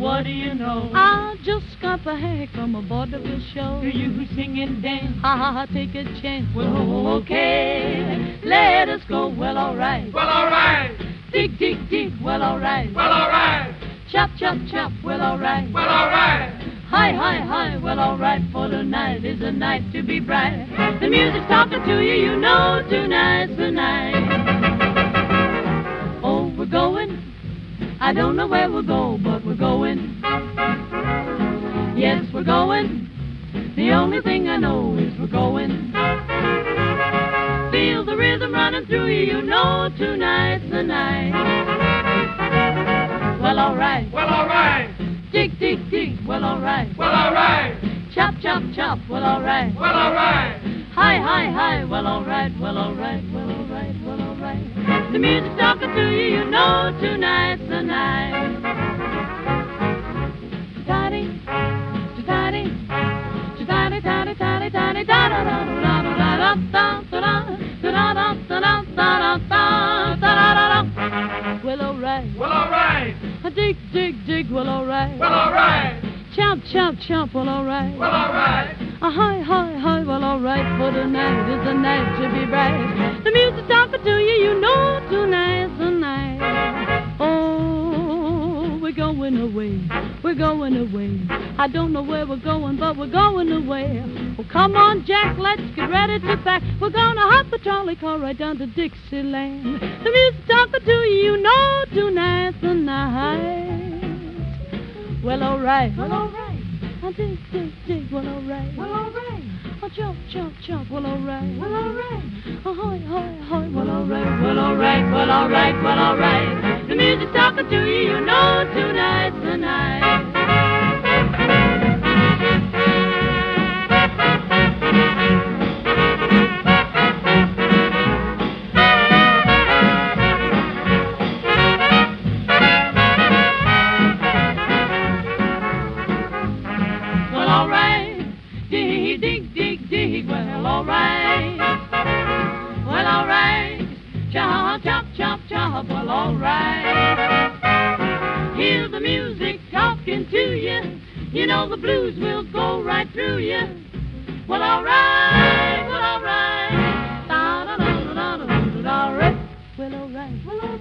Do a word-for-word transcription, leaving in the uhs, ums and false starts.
what do you know? I just got back from a vaudeville show. Do you sing and dance? Ha ha ha, take a chance. Well, okay, let us go. Well, all right. Well, all right. Dig, dig, dig. Well, all right. Well, all right. Chop, chop, chop. Well, all right. Well, all right. Hi, hi, hi. Well, all right. For tonight is a night to be bright. The music's talking to you. You know tonight's the night. Oh, we're going. I don't know where we'll go, but we're going. Yes, we're going. The only thing I know is we're going. Feel the rhythm running through you. You know tonight's the night. Well, all right. Well, all right. Dig, dig, dig. Well, all right. Well, all right. Chop, chop, chop. Well, all right. Well, all right. Hi, hi, hi. Well, all right. Well, all right. Well, all right. Well, all right. The music's talking to you. You know tonight's the night. Daddy, daddy, daddy, daddy, daddy, daddy, da da da da da da da da da da da. Well, all right. Well, all right. Dig, dig, dig. Well, all right. Well, all right. Chomp, chomp, chomp. Well, all right. Well, all right. A hi, hi, hi, well, all right, for tonight is the night to be bright. The music's talking to you, you know tonight's the night. Oh, we're going away, we're going away. I don't know where we're going, but we're going away. Well, come on, Jack, let's get ready to pack. We're gonna hop a trolley car right down to Dixieland. The music's talking to you, you know tonight's the night. Well, all right. Well, all right. I dig, dig, dig, well, all right. Well, all right. I jump, jump, jump, well, all right. Well, all right. Oh, hi, hi, hi, well, all right. Well, all right, well, all right, well, all right. The music's talking to you, you know tonight's the night. Well, all right. Well, all right. Chop, chop, chop, chop. Well, all right. Hear the music talking to you. You know the blues will go right through you. Well, all right. Well, all right. Da da da da da da da. Well, all right. Well, all right.